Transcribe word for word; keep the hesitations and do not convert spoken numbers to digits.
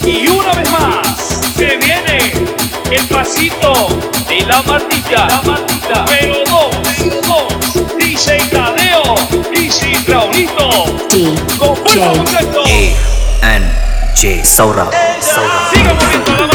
Y una vez más, se viene el pasito de la Martita, la Martita. Pero dos, dos, D J Tadeo, D J Raulito. Con fuerza, muchachos. A N J Saurabh. Saurabh. Sigan moviendo la mano.